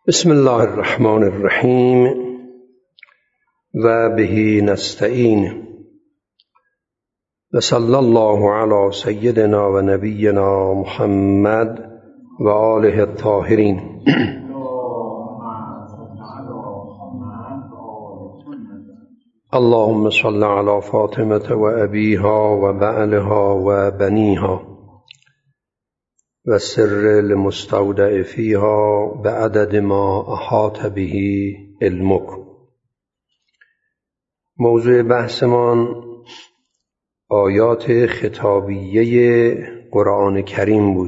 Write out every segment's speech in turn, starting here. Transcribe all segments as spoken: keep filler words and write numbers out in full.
بسم الله الرحمن الرحیم و به نستعین و صلی الله علی سیدنا و نبینا محمد و آله الطاهرین. اللهم صل علی فاطمة و ابیها و بعلها و بنیها و سر المستودع فیها بعدد ما احاط به علمک. موضوع بحثمان آیات خطابیه قرآن کریم بود.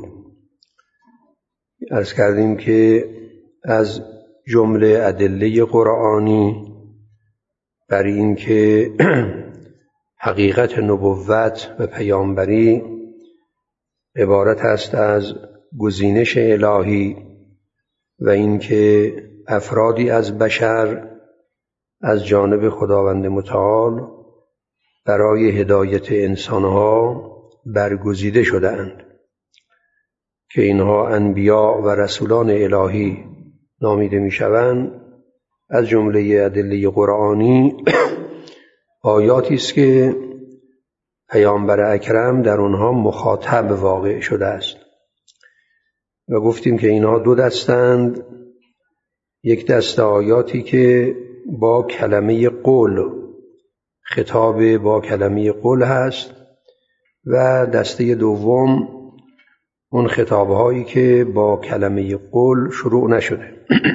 عرض کردیم که از جمله ادله قرآنی بر این که حقیقت نبوت و پیامبری عبارت است از گزینش الهی و اینکه افرادی از بشر از جانب خداوند متعال برای هدایت انسانها برگزیده شده‌اند که اینها انبیا و رسولان الهی نامیده می‌شوند. از جمله ادله قرآنی آیاتی است که پیامبر اکرم در اونها مخاطب واقع شده است و گفتیم که اینها دو دستند. یک دسته آیاتی که با کلمه قول، خطاب با کلمه قول هست و دسته دوم اون خطابهایی که با کلمه قول شروع نشده.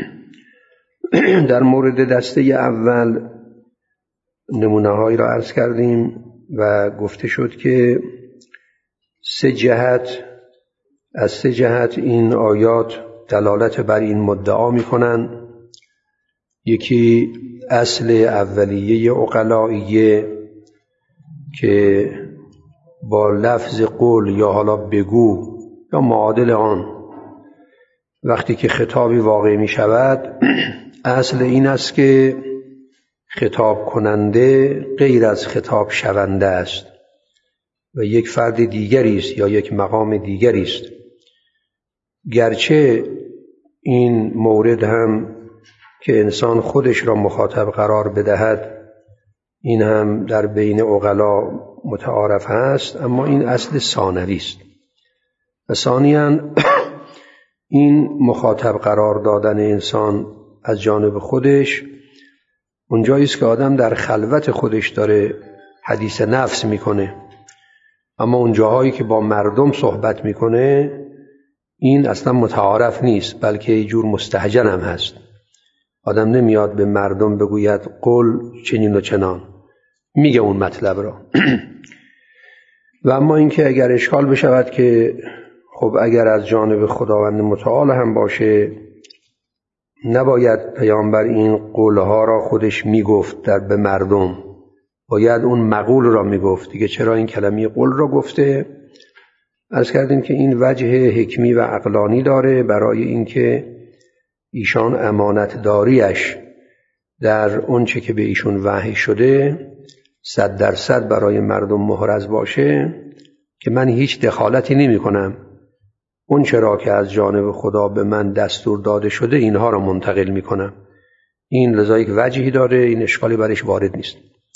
در مورد دسته اول نمونه هایی را عرض کردیم و گفته شد که سه جهت از سه جهت این آیات دلالت بر این مدعا می‌کنند. یکی اصل اولیه عقلائیه که با لفظ قول یا حالا بگو یا معادل آن وقتی که خطابی واقع می شود، اصل این است که خطاب کننده غیر از خطاب شونده است و یک فرد دیگری است یا یک مقام دیگری است. گرچه این مورد هم که انسان خودش را مخاطب قرار بدهد این هم در بین عقلا متعارف هست، اما این اصل ثانوی است. و ثانیاً این مخاطب قرار دادن انسان از جانب خودش اونجایی است که آدم در خلوت خودش داره حدیث نفس میکنه، اما اون جاهایی که با مردم صحبت میکنه این اصلا متعارف نیست، بلکه یه جور مستهجن هم هست. آدم نمیاد به مردم بگوید قول چنین و چنان، میگه اون مطلب را. و اما اینکه اگر اشکال بشود که خب اگر از جانب خداوند متعال هم باشه نباید پیامبر این قولها را خودش میگفت در به مردم، باید اون مقول را میگفت دیگه. چرا این کلمه قول را گفته؟ عرض کردیم که این وجه حکمی و عقلانی داره برای اینکه ایشان امانت داریش در اون چه که به ایشون وحی شده صد درصد برای مردم محرز باشه که من هیچ دخالتی نمی کنم، اون چرا که از جانب خدا به من دستور داده شده اینها را منتقل می کنم. این لذا یک وجهی داره، این اشکالی برش وارد نیست.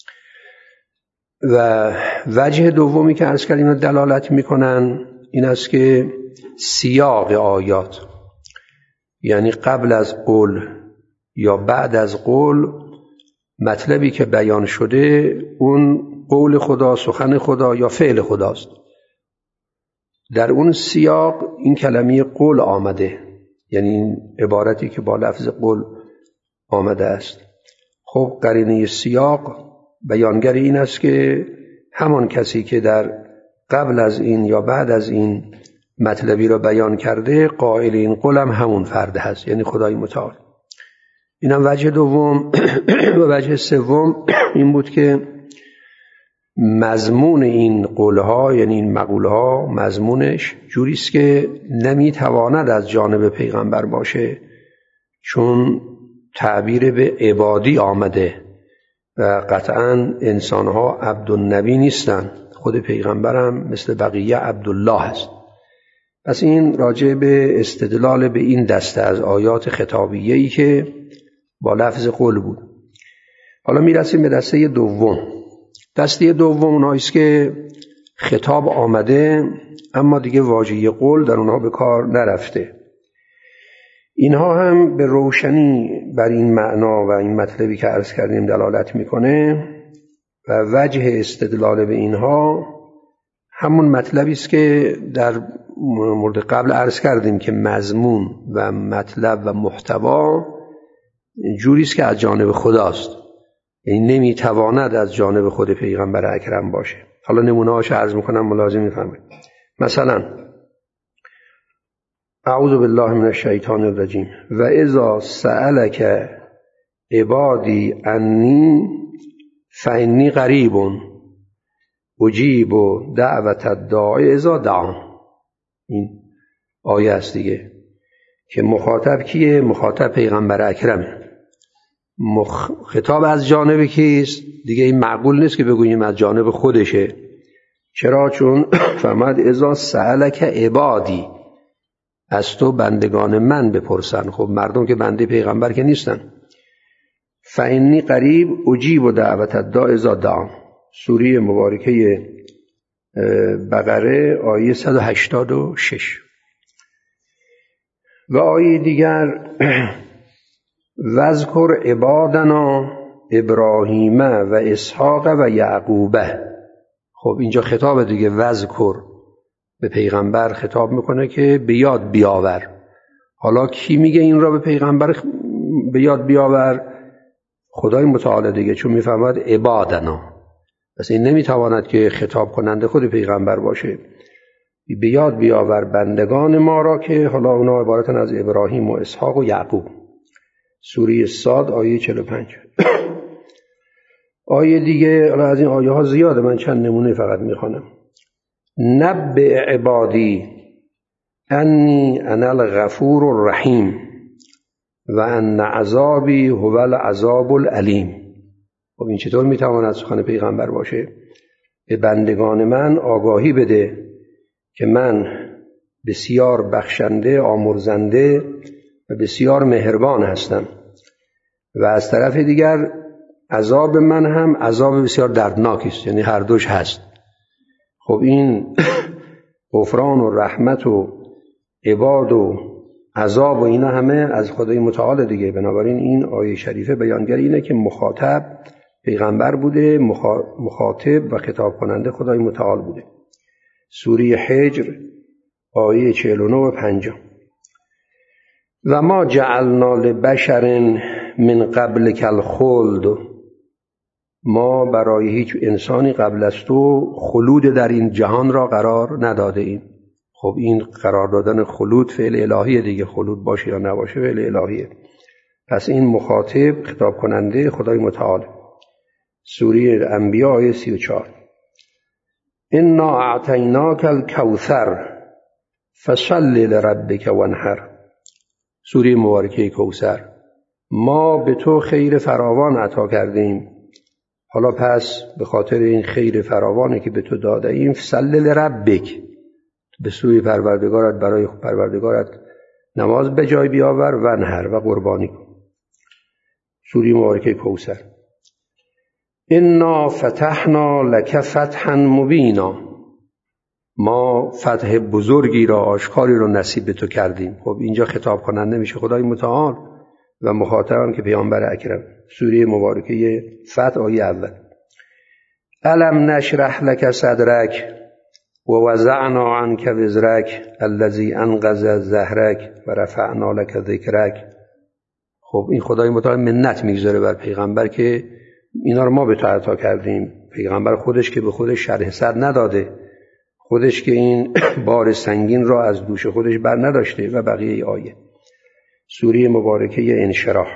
و وجه دومی که عرض کردیم دلالت می کنن این است که سیاق آیات، یعنی قبل از قول یا بعد از قول مطلبی که بیان شده اون قول خدا، سخن خدا یا فعل خداست. در اون سیاق این کلمه قول آمده، یعنی این عبارتی که با لفظ قول آمده است. خب قرینه سیاق بیانگر این است که همان کسی که در قبل از این یا بعد از این مطلبی را بیان کرده قائل این قول هم همون فرد هست، یعنی خدای متعال. این هم وجه دوم. و وجه سوم این بود که مضمون این قولها، یعنی این مقولها، مضمونش جوریست که نمیتواند از جانب پیغمبر باشه، چون تعبیر به عبادی آمده و قطعاً انسانها عبدالنبی نیستن. خود پیغمبرم مثل بقیه عبدالله هست پس این راجع به استدلال به این دسته از آیات خطابیه‌ای که با لفظ قل بود. حالا میرسیم به دسته دوم. دسته دوم اونایی است که خطاب آمده اما دیگه واژه قل در اونها به کار نرفته. اینها هم به روشنی بر این معنا و این مطلبی که عرض کردیم دلالت میکنه و وجه استدلال به اینها همون مطلبی است که در مورد قبل عرض کردیم که مضمون و مطلب و محتوا جوری است که از جانب خداست، یعنی نمیتواند از جانب خود پیغمبر اکرم باشه. حالا نمونه‌هاش عرض میکنم ملازم میفهمید. مثلا اعوذ بالله من الشیطان الرجیم و اذا سألک عبادی انی فانی قریب اجیب دعوت الداعی اذا دعان. این آیه است دیگه که مخاطب کیه؟ مخاطب پیغمبر اکرمه. مخ... خطاب از جانب کیست؟ دیگه این معقول نیست که بگوییم از جانب خودشه. چرا؟ چون فرمود اذا سألک عبادی، از تو بندگان من بپرسن. خب مردم که بنده پیغمبر که نیستن. فانی قریب اجیب دعوت الداع اذا دعان. سوره مبارکه بقره آیه صد و هشتاد و شش. و آیه دیگر وذکر عبادنا ابراهیم و اسحاق و یعقوب. خب اینجا خطاب دیگه وذکر به پیغمبر خطاب میکنه که به یاد بیاور. حالا کی میگه این را به پیغمبر به یاد بیاور؟ خدای متعال دیگه، چون میفهمد عبادنا. پس این نمیتواند که خطاب کننده خود پیغمبر باشه. به یاد بیاور بندگان ما را که حالا اونا عبارتن از ابراهیم و اسحاق و یعقوب. سوره صاد آیه چهل و پنج. آیه دیگه، حالا از این آیه ها زیاده، من چند نمونه فقط میخوانم. نبئ عبادی انی انا الغفور الرحیم و ان عذابی هو العذاب العلیم. خب این چطور میتواند سخن پیغمبر باشه؟ به بندگان من آگاهی بده که من بسیار بخشنده، آمرزنده و بسیار مهربان هستم و از طرف دیگر عذاب من هم عذاب بسیار دردناکی است، یعنی هر دوش هست. خب این غفران و رحمت و عباد و عذاب و اینا همه از خدای متعال دیگه. بنابراین این آیه شریفه بیانگر اینه که مخاطب پیغمبر بوده، مخاطب و خطاب کننده خدای متعال بوده. سوره حجر آیه چهل و نه و پنجاه. و ما جعلنا لبشر من قبلک الخلد. ما برای هیچ انسانی قبل از تو خلود در این جهان را قرار نداده ایم. خب این قرار دادن خلود فعل الهیه دیگه، خلود باشه یا نباشه فعل الهیه. پس این مخاطب خطاب کننده خدای متعال. سوره انبیاء آیه سی و چهار. انا اعطیناک الکوثر فصل لربک وانحر. سوره مبارکه کوثر. ما به تو خیر فراوان عطا کردیم، حالا پس به خاطر این خیر فراوانی که به تو داده ایم فصل لربک، به سوی پروردگارت، برای پروردگارت نماز به جای بیاور، وانحر و قربانی کن. سوره مبارکه کوثر. انا فتحنا لک فتحا مبینا. ما فتح بزرگی را، آشکاری را نصیب به تو کردیم. خب اینجا خطاب کننده میشه خدای متعال و مخاطبم که پیامبر اکرم. سوره مبارکه فتح آیه اول. الم نشرح لک صدرک و وضعنا عنک وزرک الذی انقض ظهرک و رفعنا لک ذکرک. خب این خدای متعال منت میگذاره بر پیغمبر که اینا رو ما به تو عطا کردیم. پیغمبر خودش که به خودش شرح صدر نداده، خودش که این بار سنگین را از دوش خودش بر نداشته و بقیه آیه. سوره مبارکه انشراح.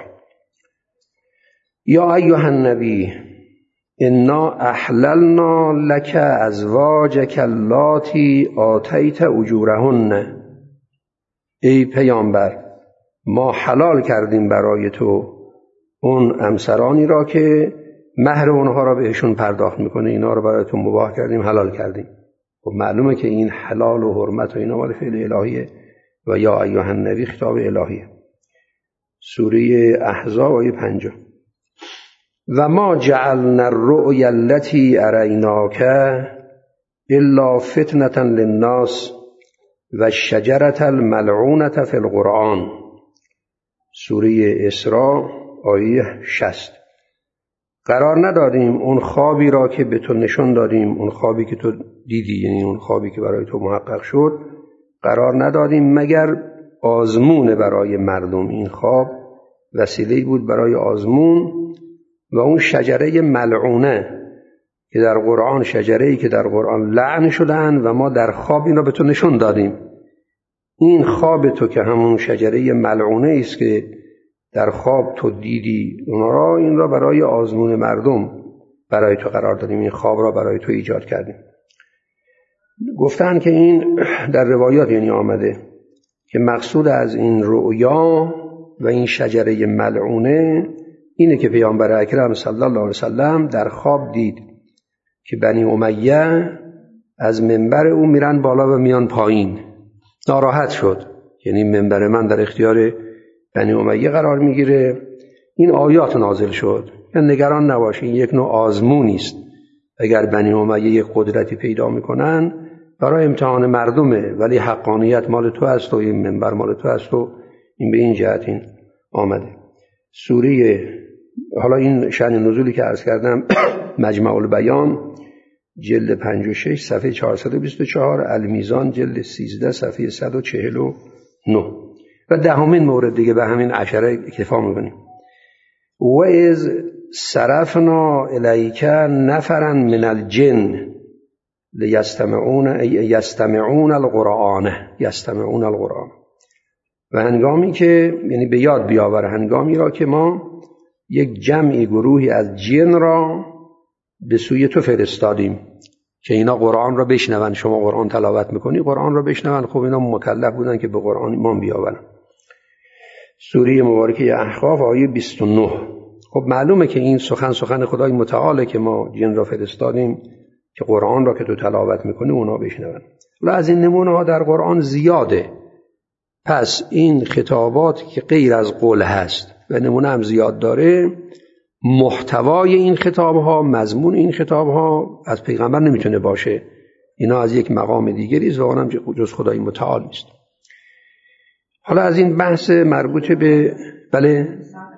یا ایها النبی انا احللنا لک ازواجک اللاتی آتیت اجورهن. ای پیامبر، ما حلال کردیم برای تو اون امسرانی را که مهر اونها را بهشون پرداخت میکنه، اینا را برای تو مباح کردیم، حلال کردیم. خب معلومه که این حلال و حرمت و اینا مال فعل الهیه و یا ایها النبی خطاب الهیه. سوره احزاب آیه پنجاه. و ما جعلنا الرؤیا التي اریناک الا فتنة للناس و الشجرة الملعونة فی القرآن. سوره اسراء آیه شصت. قرار ندادیم اون خوابی را که به تو نشون دادیم، اون خوابی که تو دیدی، یعنی اون خوابی که برای تو محقق شد، قرار ندادیم مگر آزمون برای مردم. این خواب وسیله‌ای بود برای آزمون. و اون شجره ملعونه که در قرآن، شجره‌ای که در قرآن لعن شدن و ما در خواب این را به تو نشون دادیم. این خواب تو که همون شجره ملعونه است که در خواب تو دیدی، اون را این را برای آزمون مردم برای تو قرار دادیم، این خواب را برای تو ایجاد کردیم. گفتن که این در روایات یعنی آمده که مقصود از این رؤیا و این شجره ملعونه اینه که پیامبر اکرم صلی الله علیه وسلم در خواب دید که بنی امیه از منبر او میرن بالا و میان پایین. ناراحت شد، یعنی منبر من در اختیار بنی امیه قرار میگیره. این آیات نازل شد که نگران نباش، این یک نوع آزمونی است. اگر بنی امیه یک قدرتی پیدا میکنن برای امتحان مردمه، ولی حقانیت مال تو است و این منبر مال تو است و این به این جهت این آمده. سوره، حالا این شأن نزولی که عرض کردم مجمع البیان جلد پنجاه و شش صفحه چهارصد و بیست و چهار، المیزان جلد سیزده صفحه صد و چهل و نه. و دهمین مورد دیگه به همین عشره اکتفا می‌کنیم. و از صرفنا الیک نفرا من الجن لیستمعون یستمعون القرآن یستمعون القرآن. و هنگامی که، یعنی به یاد بیاور هنگامی را که ما یک جمعی گروهی از جن را به سوی تو فرستادیم که اینا قرآن را بشنون. شما قرآن تلاوت میکنی، قرآن را بشنون. خب اینا مکلف بودن که به قرآن ایمان بیاورن. سوره مبارکه احقاف آیه بیست و نه. خب معلومه که این سخن سخن خدای متعاله که ما جن را فرستادیم که قرآن را که تو تلاوت میکنی اونا بشنون. و از این نمونه ها در قرآن زیاده. پس این خطابات که غیر از قول هست و نمونه هم زیاد داره، محتوای این خطاب ها، مضمون این خطاب ها از پیغمبر نمیتونه باشه. اینا از یک مقام دیگری است و اونم جز خدای متعال نیست. حالا از این بحث مربوط به بله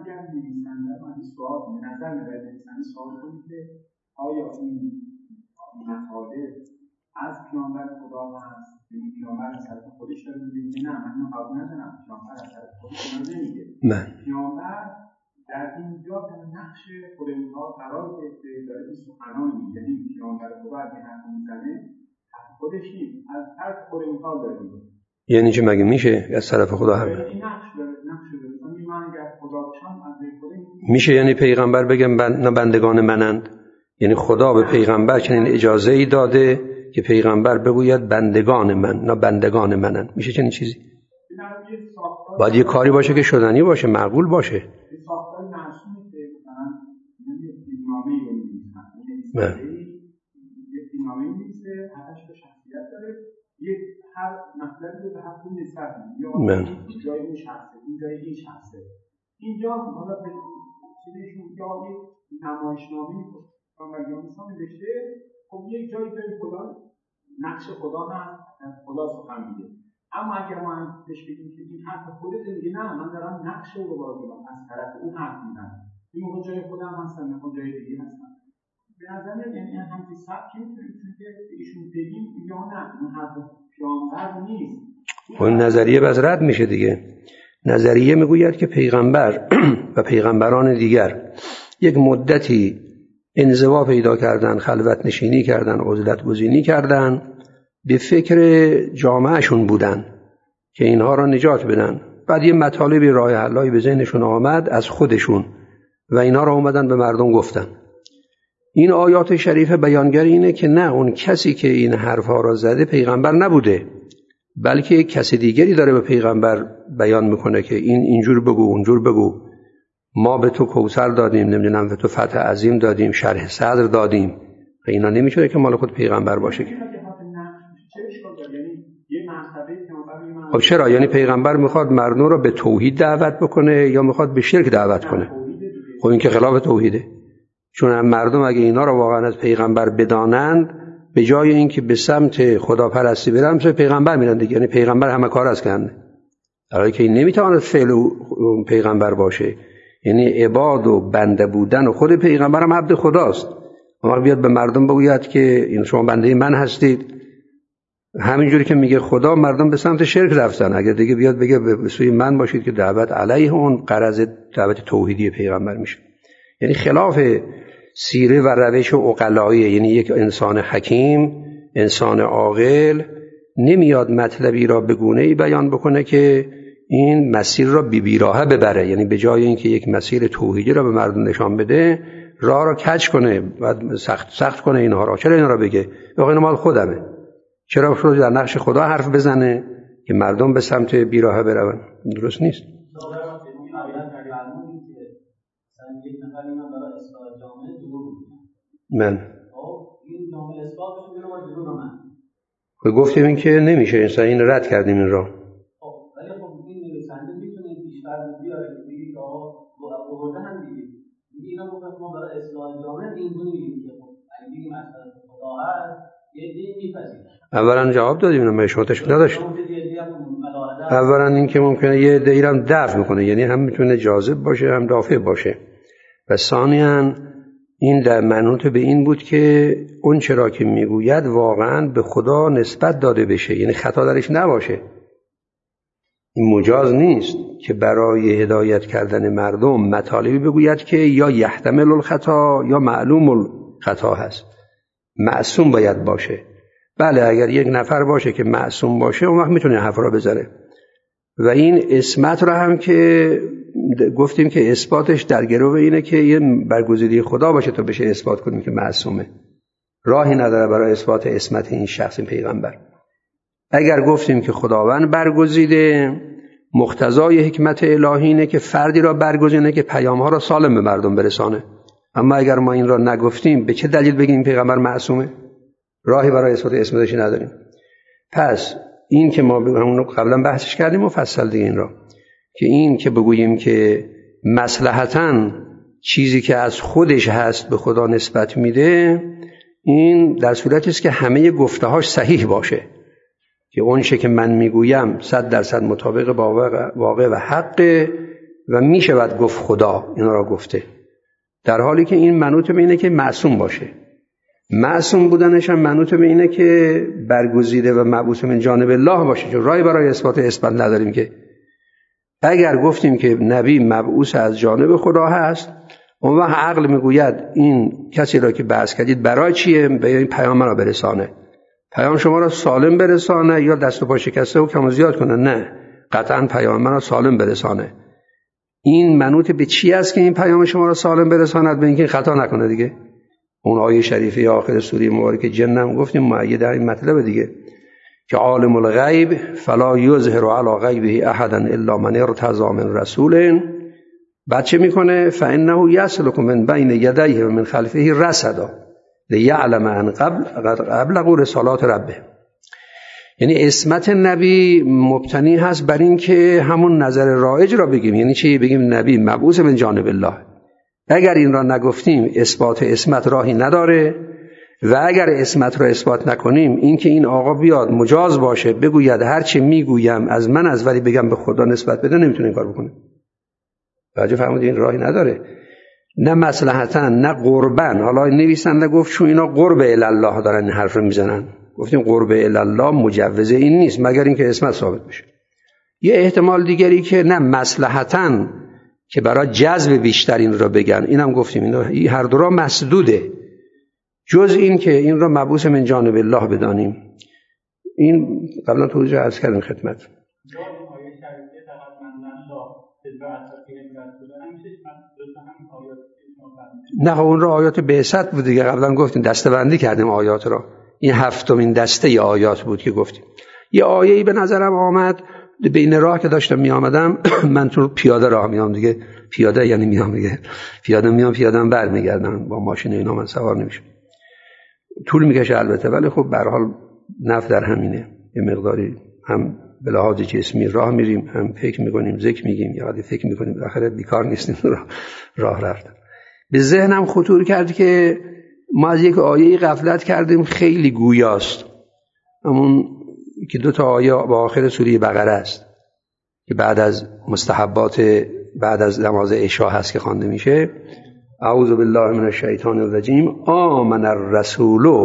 آیا این مطالب از پیامبر خدا هست؟ یعنی پیامبر از طرف خودش داره میگه نه من اینو قبول ندارم، پیامبر از طرف خودش نمیگه. نه، پیامبر در اینجا در نقش خدا قرار گرفته، داره این سخنان میگه. یعنی پیامبر خدا اگه حرف میزنه حرف خودش نیست، از طرف خدا داره میگه. یعنی چه مگه میشه از طرف خدا هم این نقش داره، نقش داره. یعنی من اگر خدا باشم از خدا میشه، یعنی پیغمبر بگم بند... بندگان منند. یعنی خدا به پیغمبر چنین اجازه ای داده که پیغمبر بگوید بندگان من، نه بندگان منن. میشه چنین چیزی؟ باید یه کاری باشه که شدنی باشه، معقول باشه. ساختار معصومی که مثلا یه فیلمنامه‌ای رو می‌نویسن، نه یه فیلمنامه‌ای می‌نویسه، هفتش تا شخصیت داره، یک هر مطلبی رو به هر کدوم نسبت میده. یا جای این شخصه، این جای این شخصه. اینجا حالا به چیزشون یا یک نمایشنامه‌ای و مجموعه نوشته، خب یک جایی جای خدا، نقش خدا هست، خدا سخن میگه. اما اگر ما بهش بگیم که این حرف خودت میگه، نه من دارم نقش رو بازی میکنم، از طرف اون حرف میزنم، این موقع جای خودم هستم، نه جای دیگه هستم. به نظر میاد یعنی همین سبکی میتونیم که ایشون بگیم یا نه اون حرف پیامبر نیست. اون نظریه باز رد میشه دیگه. نظریه میگوید که پیغمبر و پیغمبران دیگر یک مدتی انزوا پیدا کردن، خلوت نشینی کردن، عزلت گزینی کردن، به فکر جامعهشون بودن که اینها را نجات بدن. بعد یه مطالبی راه حلایی به ذهنشون آمد از خودشون و اینها را اومدن به مردم گفتن. این آیات شریفه بیانگر اینه که نه، اون کسی که این حرفها را زده پیغمبر نبوده، بلکه کسی دیگری داره به پیغمبر بیان میکنه که این اینجور بگو اونجور بگو، ما به تو کوثر دادیم، نمیدونم به تو فتح عظیم دادیم، شرح صدر دادیم. و اینا نمیتونه که مال خود پیغمبر باشه که. خب چرا؟ یعنی پیغمبر میخواد مردم رو به توحید دعوت بکنه یا میخواد به شرک دعوت کنه؟ خب این که خلاف توحیده. چون مردم اگه اینا رو واقعا از پیغمبر بدانند، به جای اینکه به سمت خداپرستی برن به پیغمبر میرن دیگه. یعنی پیغمبر همه کار از کنه، در حالی که این نمیتواند فعل پیغمبر باشه. یعنی عباد و بنده بودن و خود پیغمبر هم عبد خداست. اما بیاد به مردم بگوید که این شما بنده من هستید، همینجوری که میگه خدا، مردم به سمت شرک رفتن. اگر دیگه بیاد بگه به سوی من باشید که دعوت علیه اون غرض دعوت توحیدی پیغمبر میشه. یعنی خلاف سیره و روش عقلایی. یعنی یک انسان حکیم، انسان عاقل نمیاد مطلبی را به گونه‌ای بیان بکنه که این مسیر را بی بیراهه ببره. یعنی به جای اینکه یک مسیر توحیدی را به مردم نشان بده، راه را کج کنه، بعد سخت سخت کنه اینها را. چرا اینا را بگه؟ واقعا این مال خودمه. چرا شروع در نقش خدا حرف بزنه که مردم به سمت بیراهه برون؟ درست نیست. من خب گفتیم این که نمیشه، این این رد کردیم این را. ولی خب این نویسنده میتونه بیشتر بیاره بگید آقا برده هم دیگه میگه اینا گفتن ما برای اصلاح جامعه این گونه میگیم که خب اگه بگیم اصلا خدا هست یه دی میپذیره. اولا جواب دادیم اینا مشروطش نداشت. اولا این که ممکنه یه دی هم دفع میکنه، یعنی هم میتونه جاذب باشه هم دافع باشه. و ثانیاً این در منوط به این بود که اون چرا که میگوید واقعاً به خدا نسبت داده بشه، یعنی خطا درش نباشه. این مجاز نیست که برای هدایت کردن مردم مطالبی بگوید که یا یحتمل الخطا یا معلوم الخطا هست. معصوم باید باشه. بله اگر یک نفر باشه که معصوم باشه اون وقت میتونه حرف را بزنه. و این اسمت را هم که گفتیم که اثباتش در گرو اینه که یه برگزیده خدا باشه تا بشه اثبات کنیم که معصومه. راهی نداره برای اثبات اسمت این شخص، این پیغمبر. اگر گفتیم که خداوند برگزیده، مقتضای حکمت الهی اینه که فردی را برگزینه که پیامها را سالم به مردم برسانه. اما اگر ما این را نگفتیم به چه دلیل بگیم این پیغمبر معصومه؟ راهی برای اثبات اسمتش نداریم. پس این که ما همون قبلا بحثش کردیم مفصل دیگه این را، که این که بگوییم که مصلحتاً چیزی که از خودش هست به خدا نسبت میده، این در صورتی است که همه گفته‌هاش صحیح باشه، که اون چه که من میگویم صد درصد مطابق با واقع و حق و میشود گفت خدا اینا را گفته، در حالی که این منوط به اینه که معصوم باشه. معصوم بودنش هم منوط به اینه که برگزیده و مبعوث من جانب الله باشه، چون راهی برای اثبات اثبات نداریم. که اگر گفتیم که نبی مبعوث از جانب خدا هست، اون وقت عقل میگوید این کسی را که بحث کردید برای چیه؟ به این پیام را برسانه، پیام شما را سالم برسانه یا دست و پا شکسته و کم و زیاد کنه؟ نه، قطعا پیام من را سالم برسانه. این منوط به چی است که این پیام شما را سالم برساند؟ به اینکه خطا نکنه دیگه. اون آیه شریفه آخر سوره مبارکه جن هم گفتیم مؤید این مطلب دیگه، که عالم الغیب فلا یظهر علی غیبه احدا الا من ارتضی من رسول. بعد چه میکنه؟ فانه یسلک من بین یدیه و من خلفه رصدا لیعلم ان قبل ابلغوا رسالات ربه. یعنی عصمت نبی مبتنی هست بر این که همون نظر رایج را بگیم. یعنی چی؟ بگیم نبی مبعوث من جانب الله. اگر این را نگفتیم اثبات عصمت راهی نداره، و اگر عصمت را اثبات نکنیم، این که این آقا بیاد مجاز باشه بگوید هر چه میگویم از من از ولی بگم به خدا نسبت بده، نمیتونه این کار بکنه. واجب فهمید این راهی نداره. نه مصلحتاً نه قربن. حالا نویسنده گفت چون اینا قرب الی الله دارن این حرف رو میزنن، گفتیم قرب الی الله مجوز این نیست مگر اینکه عصمت ثابت بشه. یه احتمال دیگری که نه مصلحتاً که برای جذب بیشتر این را بگن، اینم گفتیم اینا این هر دو را مسدوده، جز این که این را مبعوث من جانب الله بدانیم. این قبلا توضیح عرض کردم خدمت. نه اون را آیات بعثت بود دیگه، قبلا گفتیم دسته بندی کردیم آیات را. این هفتمین دسته ی آیات بود که گفتیم. یه آیه‌ای به نظرم آمد بین راه که داشتم می آمدم، من تو پیاده راه می آمدم دیگه، پیاده یعنی می آمدم دیگه، پیاده می آمدم پیاده بر می گردم، با ماشین اینا من سوار نمیشم، طول میکشه البته، ولی خب به هر حال نفع در همینه، یه مقداری هم به لحاظ جسمی راه میریم، هم فکر میکنیم، ذکر میگیم، یا حالی فکر میکنیم، بالاخره بیکار نیستیم راه, راه رفتن. به ذهنم خطور کرد که ما از یک آیه غفلت کردیم خیلی گویاست، همون که دو تا آیه با آخر سوره بقره است که بعد از مستحبات بعد از نماز عشا هست که خوانده میشه. اعوذ بالله من الشیطان الرجیم آمن الرسول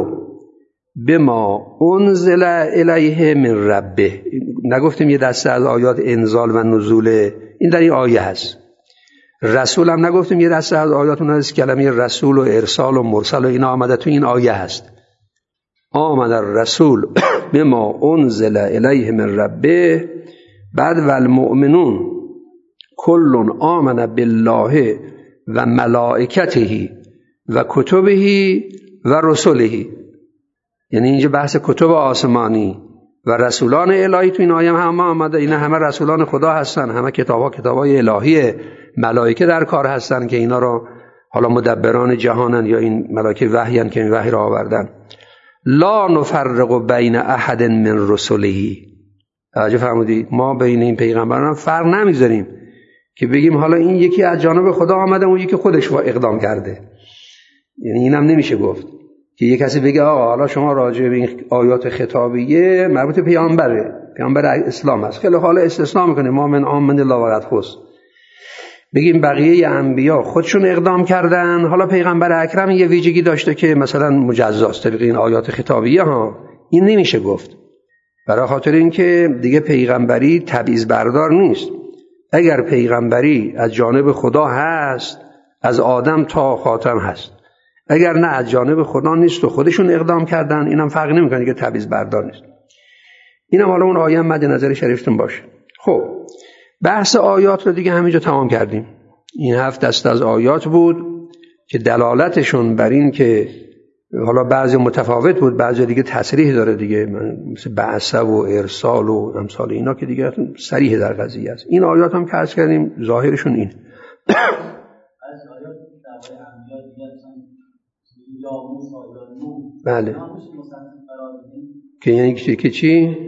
بما انزل الیه من ربه. نگفتیم یه دسته از آیات انزال و نزول این در این آیه هست. رسول هم نگفتیم یه دسته از آیات اون هست، کلمه رسول و ارسال و مرسل و اینا آمده تو این آیه هست. آمن الرسول بما انزل الیه من ربه، بعد والمؤمنون کل آمن بالله و ملائکته و کتبه و رسله. یعنی اینجا بحث کتب آسمانی و رسولان الهی تو این آیه هم آمده. اینا همه رسولان خدا هستن، همه کتابا کتابای الهی، ملائکه در کار هستن که اینا رو حالا مدبران جهانن یا این ملائکه وحیان که این وحی را آوردن. لا نفرق بین احد من رسله. توجه فرمودید؟ ما بین این پیغمبران فرق نمیذاریم که بگیم حالا این یکی از جانب خدا آمده اون یکی خودش اقدام کرده. یعنی اینم نمیشه گفت که یک کسی بگه آقا حالا شما راجع به این آیات خطابیه مربوط به پیامبره، پیامبر اسلام است، خیلی حالا استثناء میکنه ما من آمن الله و قد خص، بگیم بقیه انبیا خودشون اقدام کردن، حالا پیغمبر اکرم یه ویژگی داشته که مثلا مجزاست طبق این آیات خطابیه ها. این نمیشه گفت، برای خاطر اینکه دیگه پیغمبری تبعیض بردار نیست. اگر پیغمبری از جانب خدا هست از آدم تا خاتم هست، اگر نه از جانب خدا نیست و خودشون اقدام کردن اینم فرق نمیکنه که تبعیض بردار نیست. اینم حالا اون آیه مد نظر شریفتون باشه. خب بحث آیات رو دیگه همینجا تمام کردیم. این هفت دسته از آیات بود که دلالتشون بر این که حالا بعضی متفاوت بود، بعضی دیگه تصریح داره دیگه، مثل بعثه و ارسال و امثال اینا که دیگه صریح در قضیه است. این آیات هم که عرض کردیم ظاهرشون این بله که یعنی که چی؟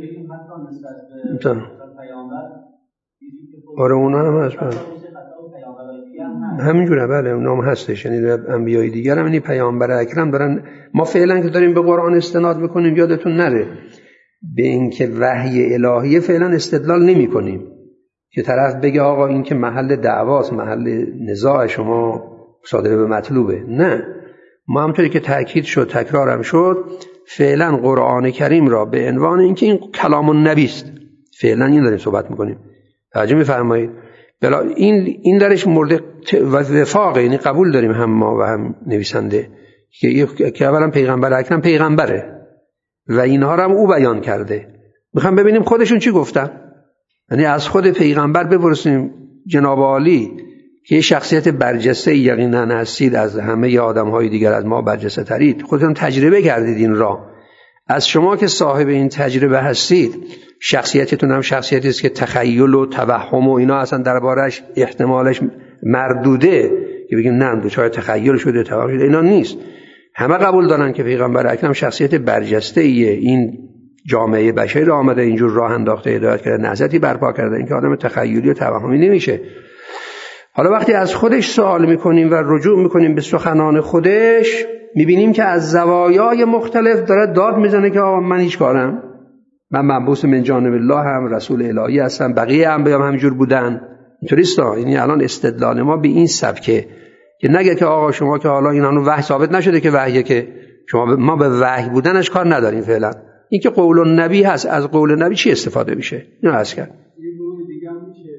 آره اونا هم هست بله. همینجوره بله اونام هستش، یعنی انبیای دیگر هم یعنی پیامبر اکرم دارن. ما فعلا که داریم به قرآن استناد بکنیم یادتون نره به این که وحی الهی فعلا استدلال نمی کنیم که طرف بگه آقا این که محل دعواست، محل نزاع شما صادره به مطلوبه. نه، ما همطوری که تأکید شد تکرارم شد فعلا قرآن کریم را به عنوان اینکه این کلام النبی است فعلا این داریم صحبت میکنیم. توجه میفرمایید؟ بلا این این درش مورد وفاقه، یعنی قبول داریم هم ما و هم نویسنده که که اولا پیغمبر اکرم پیغمبره و اینها را هم او بیان کرده. میخوام ببینیم خودشون چی گفتن، یعنی از خود پیغمبر بپرسیم جناب عالی که یه شخصیت برجسته یقینا هستید، از همه آدم‌های دیگر از ما برجسته ترید، خودتون تجربه کردید این را. از شما که صاحب این تجربه هستید شخصیتتون هم شخصیتی است که تخیل و توهم و اینا اصلا دربارش احتمالش مردوده که بگیم نه دوچار تخیل شده توهم شده، اینا نیست. همه قبول دارن که پیغمبر اکرم شخصیت برجسته ایه، این جامعه بشری را آمده اینجور راه انداخته، هدایت کرده، نهضتی برپا کرده، این که آدم تخیلی و توهمی نمیشه. حالا وقتی از خودش سوال میکنیم و رجوع میکنیم به سخنان خودش میبینیم که از زوایای مختلف داره داد میزنه که آقا من هیچ کارم، من مبعوث من جانب الله هم رسول الهی هستم، بقیه انبیا هم همینجور بودن. اینطوریست. یعنی الان استدلال ما به این سبکه که نگه که آقا شما که حالا این هنوز وحی ثابت نشده که وحیه که شما ما به وحی بودنش کار نداریم فعلا. این که قول النبی هست، از قول نبی چی استفاده میشه؟ اینو عرض کرد. یه گروه دیگه هم میشه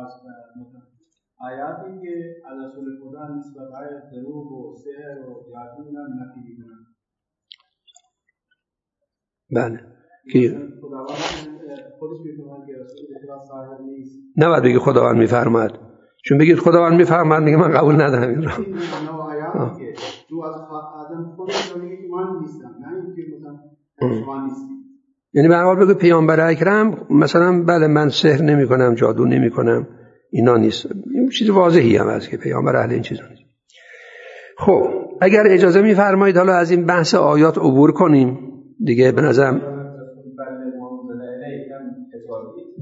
آیاتی که از رسول خدا نسبت به دروغ و سحر و یادون هم نفی میکنن. بله. که خداوند خودش میفرماید که رسول خدا صاحب نیست. نباید بگی خداوند میفرماید، چون بگید خداوند میفرماید میگه من قبول ندارم این را. این نوع آیاتی که تو از آدم خودش میگه که من نیستم، نه اینکه مثلا شما نیستی. یعنی به هر حال بگو پیامبر اکرم مثلا بله من سحر نمی کنم، جادو نمی کنم، اینا نیست. این چیز واضحی هم هست که پیامبر اهل این چیزا نیست. خب اگر اجازه میفرمایید حالا از این بحث آیات عبور کنیم دیگه. به نظرم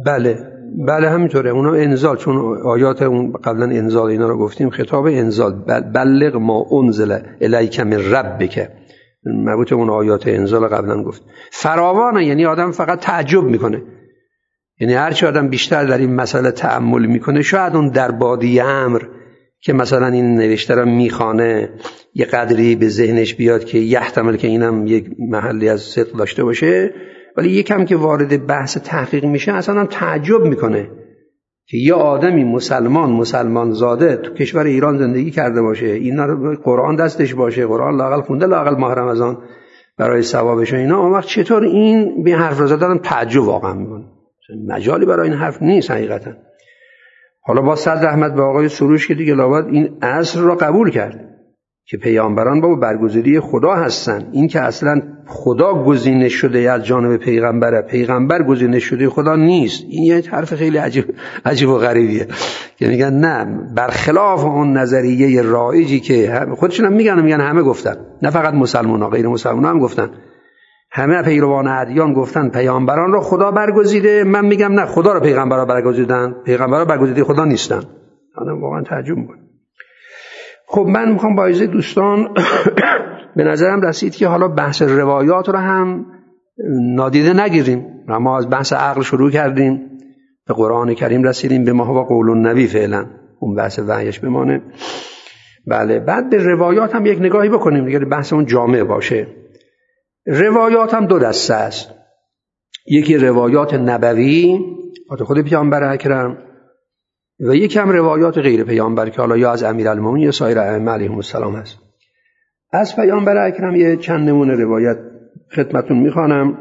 بله بله همینطوره. اونا انزال، چون آیات اون قبلا انزال اینا رو گفتیم، خطاب انزال، بلغ ما انزل الیک من ربک، مربوط اون آیات انزال قبلا گفت. فراوانه، یعنی آدم فقط تعجب میکنه. یعنی هرچی آدم بیشتر در این مسئله تأمل میکنه، شاید اون در بادی امر که مثلا این نوشته را میخوانه یه قدری به ذهنش بیاد که یحتمل که اینم یک محلی از صدق داشته باشه، ولی یکم که وارد بحث تحقیق میشه اصلا هم تعجب میکنه که یه آدمی مسلمان مسلمان زاده تو کشور ایران زندگی کرده باشه، اینا رو قرآن دستش باشه، قرآن لااقل خونده، لااقل ماه رمضان برای ثوابش و اینا، اون وقت چطور این به حرف رو زدن تعجب واقعا میکنه. مجالی برای این حرف نیست حقیقتا. حالا با صد رحمت به آقای سروش که دیگه لابد این اصل را قبول کرد که پیامبران بابا برگزیده خدا هستن. این که اصلا خدا گزینش شده از جانب پیغمبره، پیغمبر گزینش شده خدا نیست، این یه حرف خیلی عجیب عجیب و غریبیه که میگن نه، برخلاف اون نظریه رایجی که خودشون هم میگن میگن همه گفتن، نه فقط مسلمان‌ها، غیر مسلمان‌ها هم گفتن، همه پیروان ادیان گفتن پیامبران رو خدا برگزیده. من میگم نه، خدا رو پیغمبرا برگزیدن، پیغمبرا برگزیده خدا نیستن. آدم واقعا تعجب میکنه. خب من میخوام با اجازه دوستان به نظرم رسید که حالا بحث روایات رو هم نادیده نگیریم. ما از بحث عقل شروع کردیم، به قرآن کریم رسیدیم، به ما و قول النبی فعلا اون بحث وحیش بمانه. بله، بعد به روایات هم یک نگاهی بکنیم دیگه، بحث اون جامع باشه. روایات هم دو دسته است. یکی روایات نبوی از خود پیامبر اکرم و یکی هم روایات غیر پیامبر که حالا یا از امیرالمومنین یا سایر ائمه علیهم السلام است. از پیامبر اکرم یه چند نمونه روایت خدمتتون میخوانم.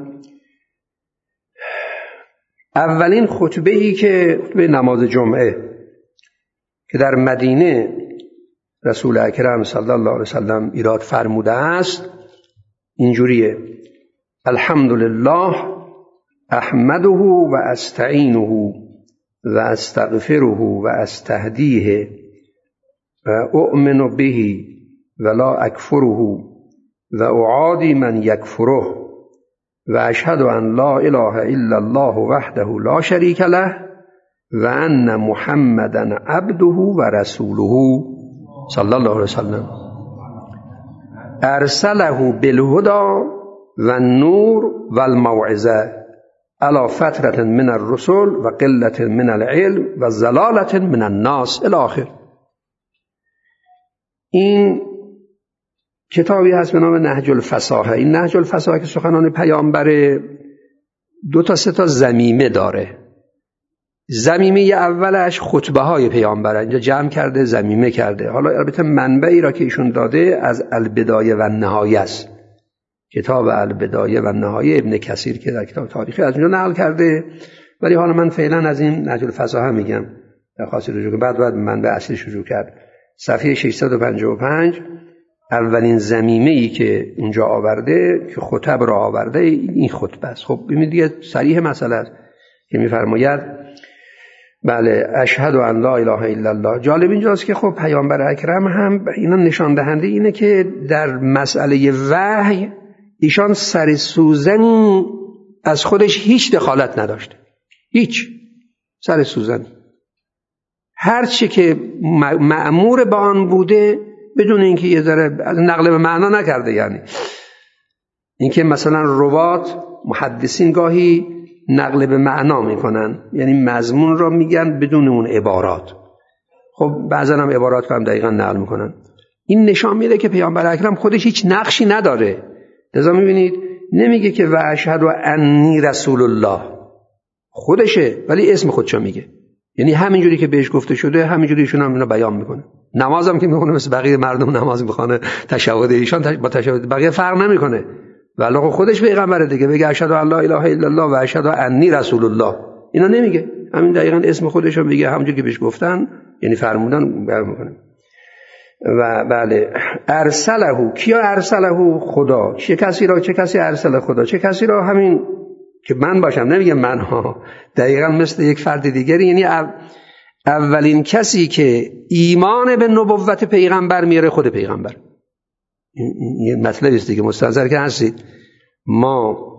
اولین خطبه‌ای که خطبه نماز جمعه که در مدینه رسول اکرم صلی الله علیه وسلم ایراد فرموده است اینجوریه: الحمدلله احمده و استعینه و استغفره و استهدیه و اؤمن به ولا اکفره و اعادی من یکفره و اشهد ان لا اله الا الله وحده لا شریک له و ان محمدا عبده و رسوله صلی الله علیه وسلم ارسله بالهدى و النور و الموعظه علی فترة من الرسل و قلة من العلم و ضلالة من الناس الی آخر. این کتابی هست به نام نهج الفصاحه. این نهج الفصاحه که سخنان پیامبر دو تا سه تا ضمیمه داره. ضمیمه اولش خطبه های پیامبر، اینجا جمع کرده ضمیمه کرده. حالا البته منبعی را که ایشون داده از البدایه و النهایه است، کتاب البدایه و النهایه ابن کثیر که در کتاب تاریخی از اونجا نقل کرده، ولی حالا من فعلا از این نهج الفصاحه میگم در خاصی رجوع کنم، بعد بعد منبع اصلی شروع کرد. صفحه ششصد و پنجاه و پنج اولین ضمیمه‌ای که اونجا آورده که خطب را آورده این خطبه است. خب ببینید دیگه صریح مسئله است که میفرماید بله اشهد ان لا اله الا الله. جالب اینجاست که خب پیامبر اکرم هم اینا نشان دهنده اینه که در مسئله وحی ایشان سر سوزنی از خودش هیچ دخالت نداشته، هیچ سر سوزنی، هر چی که مأمور به آن بوده بدون اینکه یه ذره از نقل به معنا نکرده. یعنی اینکه مثلا روات محدثین گاهی نقل به معنا میکنن، یعنی مضمون را میگن بدون اون عبارات، خب بعضا هم عبارات رو هم دقیقا نقل میکنن. این نشان میده که پیامبر اکرم خودش هیچ نقشی نداره. لذا میبینید نمیگه که و اشهد و انی رسول الله، خودشه ولی اسم خودشو میگه، یعنی همینجوری که بهش گفته شده همینجوری ایشون هم اینو بیان میکنه. نمازم که میخونه مثل بقیه مردم نماز میخونه، تشهد ایشان با تشهد بقیه فرق نمیکنه، ولی خودش پیغمبره دیگه، بگه اشهد ان لا اله الا الله و اشهد انی رسول الله، اینا نمیگه، همین دقیقاً اسم خودشو میگه، همونجوری که بهش گفتن یعنی فرمودن بیان میکنه. و بله ارسله، کیا ارسله؟ خدا. چه کسی را چه کسی ارسله؟ خدا. چه کسی را؟ همین که من باشم، نمیگه من ها، دقیقاً مثل یک فرد دیگری، یعنی اولین کسی که ایمان به نبوت پیغمبر میاره خود پیغمبر. این مطلبی است دیگه، مستحضر که هستید. ما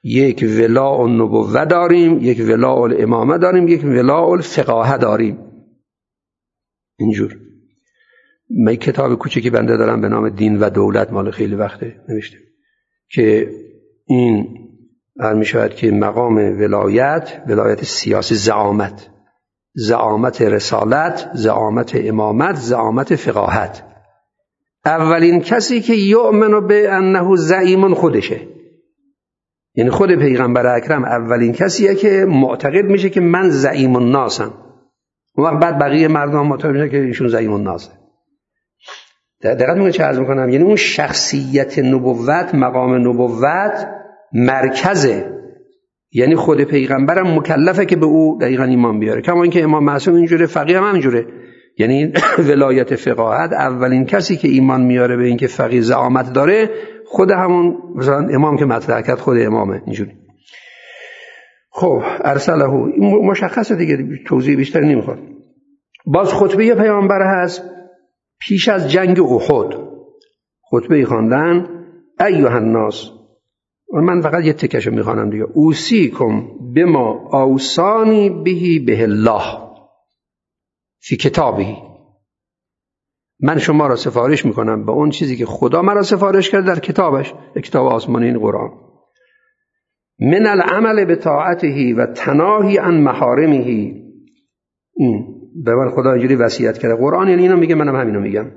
یک ولاء النبوه داریم، یک ولاء الامامه داریم، یک ولاء الفقاهه داریم. اینجور. من کتاب کوچکی بنده دارم به نام دین و دولت، مال خیلی وقته نوشته که این می شود که مقام ولایت، ولایت سیاسی، زعامت، زعامت رسالت، زعامت امامت، زعامت فقاهت، اولین کسی که یؤمن به انه زعیم خودشه، یعنی خود پیغمبر اکرم اولین کسیه که معتقد میشه که من زعیم الناسم. اون وقت بعد بقیه مردم معتقد میشه که ایشون زعیم الناسه. دقیقاً میگم چه عرض میکنم، یعنی اون شخصیت نبوت، مقام نبوت مرکزه، یعنی خود پیغمبرم مکلفه که به او دقیقاً ایمان بیاره. کما اینکه امام معصوم اینجوره، فقیه هم همینجوره. یعنی ولایت فقاهت اولین کسی که ایمان میاره به اینکه فقیه زعامت داره خود همون مثلا امام که مطرح کرد خود امامه. اینجوری. خب ارسله، مشخصه دیگه، توضیح بیشتر نمیخواد. باز خطبه پیامبر هست پیش از جنگ احد، خطبه خواندن ایها الناس، من فقط یه تکشو میخوانم دیگه. اوصیکم بما اوصانی به به الله فی کتابه، من شما را سفارش میکنم به اون چیزی که خدا مرا سفارش کرد در کتابش، کتاب آسمانی، این قرآن. من العمل به طاعته و تناهی عن محارمه، به من خدا اینجوری وصیت کرده. قرآن یعنی اینو میگه، منم همینو میگم.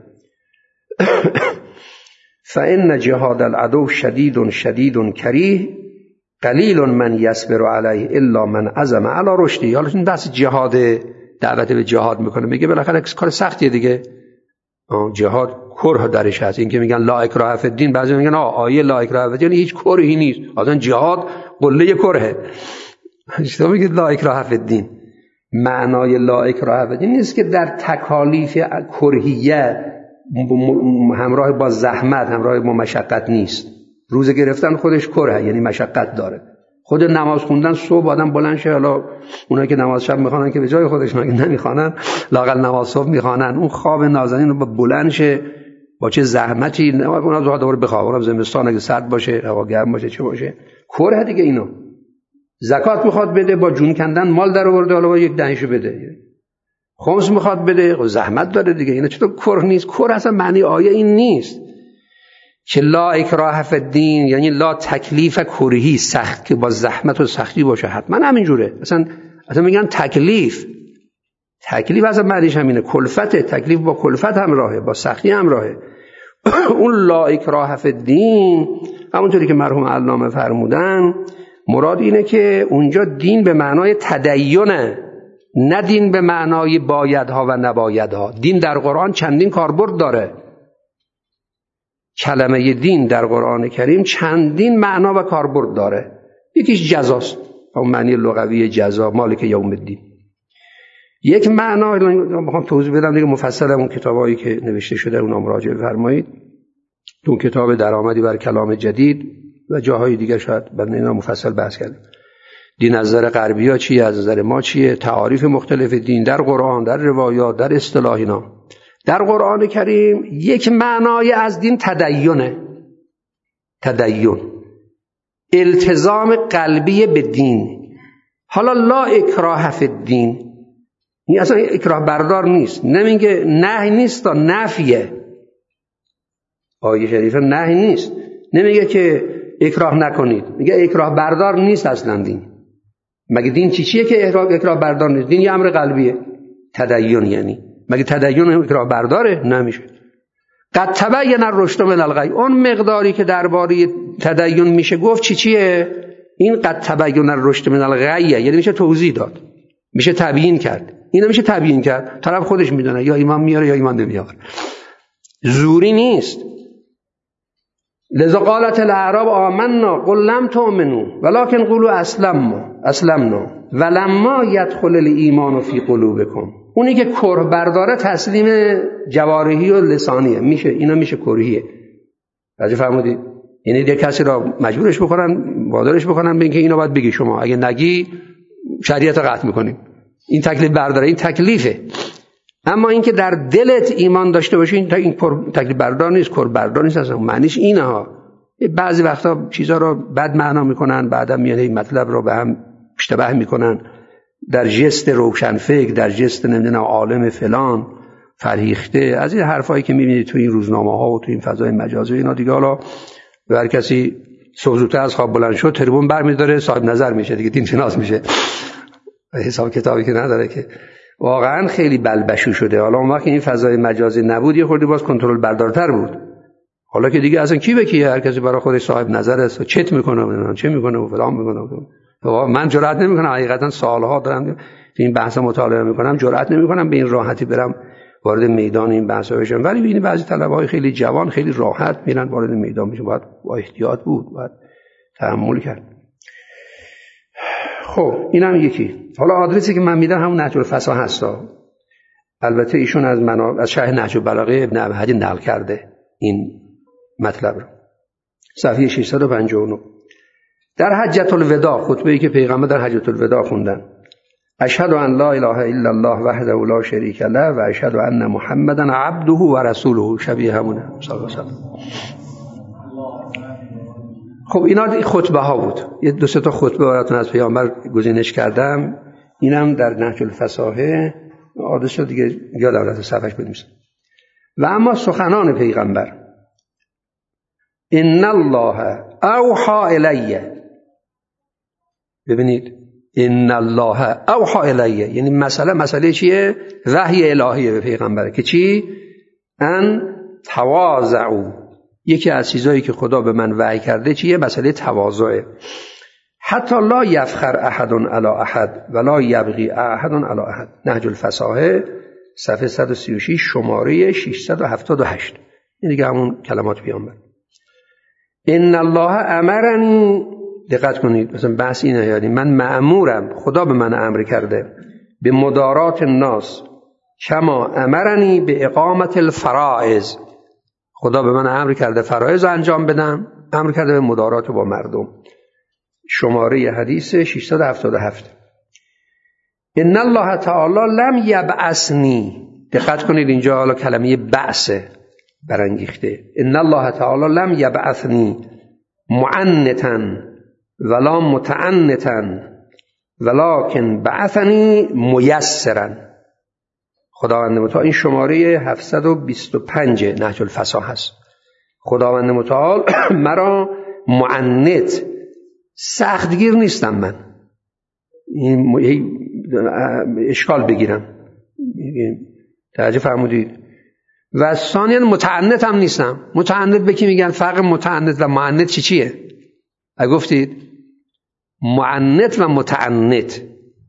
فإن جهاد العدو شدید شدید کریه قلیل من یصبر علیه الا من عزم علی رشدی. حالا این بحث جهاد، دعوت به جهاد میکنه، میگه بالاخره کار سختیه دیگه. جهاد کره درش هست. این که میگن لا اکراه فی الدین، بعضی میگن آ آیه لا اکراه فی الدین هیچ کرهی نیست، اصلا جهاد قله کرهه. اشتباه میگید لا اکراه فی الدین. معنای لا اکراه فی الدین نیست که در تکالیف کرهیه همراه با زحمت، همراه با مشقت نیست. روزه گرفتن خودش کره، یعنی مشقت داره. خود نماز خوندن صبح آدم بلند شه، حالا اونایی که نماز شب میخوانن که به جای خودش نمیخوانن، لااقل نماز صبح میخوانن، اون خواب نازنین رو بلند شه با چه زحمتی، اونها زود دوباره بخواب، اونم زمستان اگه سرد باشه، هوا گرم باشه، چه باشه، کره دیگه. اینو زکات میخواد بده، با جون کندن مال در آورده، حالا با یک دهیشو بده. خمس میخواد بده، زحمت داره دیگه. اینا چطور کره نیست؟ کره اصلا معنی آیه این نیست که لا اکراه فی الدین، یعنی لا تکلیف کرهی، سخت که با زحمت و سختی باشه. حتما همینجوره. اصلا اصلا میگن تکلیف، تکلیف اصلا معنیش همینه، کلفت. تکلیف با کلفت همراهه، با سختی همراهه. اون لا اکراه فی الدین همونطوری که مرحوم علامه فرمودن، مراد اینه که اونجا دین به معنای تدینه، نه دین به معنای بایدها و نبایدها. دین در قرآن چندین کاربرد داره. کلمه دین در قرآن کریم چندین معنا و کاربرد داره. یکیش جزاست، اون معنی لغوی جزا، مالک یوم الدین. یک معنا میخوام توضیح بدم دیگه، مفصل اون کتابایی که نوشته شده اونها مراجعه فرمایید. تو کتاب درآمدی بر کلام جدید و جاهای دیگه شاید بعد اینا مفصل بحث کردیم. دین از نظر غربی‌ها چیه، از نظر ما چیه، تعاریف مختلف دین در قرآن، در روایات، در اصطلاح اینا. در قرآن کریم یک معنای از دین تدینه، تدین، التزام قلبی به دین. حالا لا اکراه فی الدین، این اصلا اکراه بردار نیست، نمیگه نهی نیست تا نفیه. آیه شریفه نهی نیست، نمیگه که اکراه نکنید، میگه اکراه بردار نیست اصلا دین. مگه دین چی چیه که اکراه بردار نیست؟ دین یه امر قلبیه. تدین یعنی مگه تدین اکراه برداره؟ نمیشه. قد تبین الرشد من الغی، اون مقداری که درباره تدین میشه گفت چی چیه؟ این قد تبین الرشد من الغی، یعنی میشه توضیح داد، میشه تبیین کرد. اینو میشه تبیین کرد، طرف خودش میدونه یا ایمان میاره یا ایمان نمیاره، زوری نیست. لذا قالت الاعراب آمنا قل لم تؤمنوا ولكن قولوا اسلمنا اسلمنا ولما يدخل الايمان في قلوبكم. اونی که کره برداره تسلیم جوارحی و لسانیه، میشه اینا میشه کرهیه. راجع فرمودید، یعنی دیگه کسی را مجبورش بکنن، وادارش بکنن به اینکه اینو باید بگی، شما اگه نگی شریعت رو قطع میکنیم. این تکلیف برداره، این تکلیفه. اما اینکه در دلت ایمان داشته باشی، این تکلیف بردار نیست، کر بردار نیست اصلا. معنیش اینه ها، بعضی وقتا چیزا رو بد معنا میکنن، بعدا میان این مطلب رو به هم اشتباه میکنن، در جست روشنفکر، در جست نمیدونم عالم فلان فرهیخته، از این حرفایی که میبینید تو این روزنامه ها و تو این فضای مجازی اینا دیگه. حالا هر کسی صبح زودتر از خواب بلند شد تریبون برمی‌داره، صاحب نظر میشه دیگه، دین شناس میشه، حساب کتابی که نداره که. واقعا خیلی بلبشو شده. حالا اون وقت این فضای مجازی نبود یه خورده باز کنترل بردارتر بود. حالا که دیگه اصلا کی به کیه، هر کسی برای خودش صاحب نظر است، چت میکنه چه میکنه و فلان میکنه. من جرئت نمیکنم، حقیقتا سالها دارم این بحث مطالعه میکنم، جرئت نمیکنم به این راحتی برم وارد میدان این بحثا بشم. ولی ببینید بعضی طلبه‌های خیلی جوان خیلی راحت میرن وارد میدان میشن، باید با احتیاط بود، باید تحمل کرد. خب اینم یکی. حالا آدرسی که من میدم همون نهج الفصاح هستا. البته ایشون از منا... از شرح نهج البلاغه ابن ابی نقل کرده این مطلب رو. صفحه ششصد و پنجاه و نه در حجة الوداع، خطبه‌ای که پیغمبر در حجة الوداع خوندن: اشهد ان لا اله الا الله وحده لا شریک له و اشهد ان محمدا عبده و رسوله. شبیه همونه صلی الله علیه و سلم. خب اینا خطبه ها بود. یه دو سه تا خطبه براتون از پیامبر گزینش کردم. اینم در نهج الفصاح آدرس دیگه یادم رفت صفحش بنویسم. و اما سخنان پیغمبر: ان الله اوحى الی. ببینید ان الله اوحى الی یعنی مسئله مسئله چیه؟ وحی الهیه به پیغمبره که چی؟ ان تواضعوا. یکی از چیزایی که خدا به من وحی کرده چیه؟ مسئله تواضعه. حتی لا یفخر احد علی احد ولا یبغی احد علی احد. نهج الفصاح صفحه صد و سی و شش شماره ششصد و هفتاد و هشت. این دیگه همون کلمات پیامبر. ان الله امرنی، دقت کنید مثلا بحث اینه، یعنی من مأمورم، خدا به من امر کرده به مدارات الناس کما امرنی به اقامت الفرائض. خدا به من امر کرده فرایض انجام بدم، امر کرده به مدارات با مردم. شماره حدیث ششصد و هفتاد و هفت. ان الله تعالی لم یبعثنی. دقت کنید اینجا حالا کلمه بعثه برانگیخته. ان الله تعالی لم یبعثنی معنتا ولا متعنتا ولکن بعثنی میسرا. خداوند متعال، این شماره هفتصد و بیست و پنج نهج الفصاح هست. خداوند متعال مرا معنت، سختگیر نیستم من، این اشکال بگیرم، توجه فرمودید. و ثانیاً متعنت هم نیستم. متعنت به کی میگن؟ فرق متعنت و معنت چی چیه؟ اگه گفتید معنت و متعنت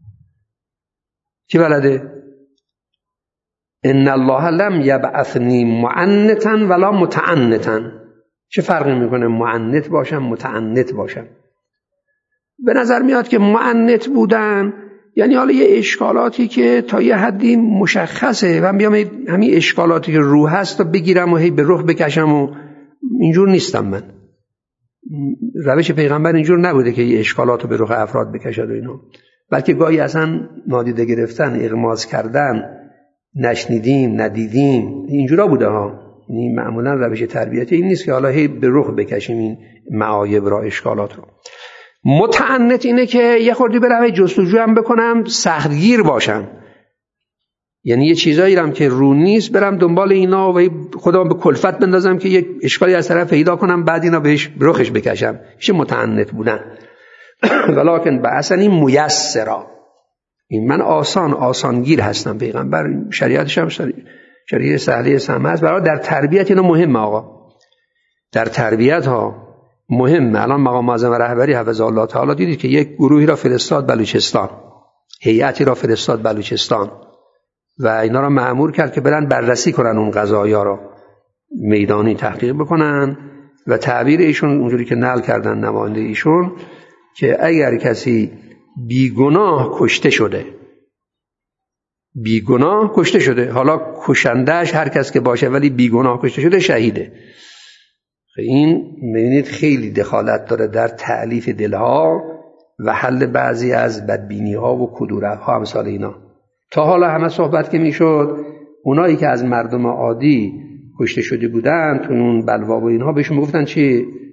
کی بلده؟ ان الله لم یبعثنی معنتا ولا متعنتا. چه فرقی میکنه معنت باشم متعنت باشم؟ به نظر میاد که معنت بودن یعنی حالا یه اشکالاتی که تا یه حدی مشخصه و بیام همین اشکالاتی که روح هست تا بگیرم و هی به رخ بکشم و اینجور نیستم من. روش پیغمبر اینجور نبوده که یه اشکالات رو به رخ افراد بکشد و اینا، بلکه گاهی اصلا نادیده گرفتن، اغماض کردن، نشنیدیم ندیدیم، اینجورا بوده ها. یعنی معمولا روش تربیتی این نیست که حالا هی به رخ بکشیم این معایب را، اشکالات رو. متعنت اینه که یه خوردی برم جستجو هم بکنم، سختگیر باشم، یعنی یه چیزایی هم که رو نیست برم دنبال اینا و خودم به کلفت بندازم که یک اشکالی از طرف پیدا کنم بعد اینا بهش رخش بکشم. میشه متعنت بودن. ولکن بعثنی میسرا، این من آسان آسانگیر هستم. پیغمبر شریعتش هم شریعت سهله سمه است. برای در تربیت اینا مهمه آقا، در تربیت ها مهمه. الان مقام معظم رهبری حفظه الله تعالی دیدید که یک گروهی را فرستاد بلوچستان، هیئتی را فرستاد بلوچستان و اینا را مأمور کرد که برن بررسی کنن اون قضایا را، میدانی تحقیق بکنن. و تعبیر ایشون اونجوری که نقل کردن نماینده ایشون که اگر کسی بیگناه کشته شده، بیگناه کشته شده، حالا کشندهش هر کس که باشه ولی بیگناه کشته شده، شهیده. این می‌بینید خیلی دخالت داره در تألیف دلها و حل بعضی از بدبینی‌ها و کدورت‌ها امثال اینا. تا حالا همه صحبت که میشد اونایی که از مردم عادی کشته شده بودن تو اون بلوا و اینها بهشون میگفتن چی؟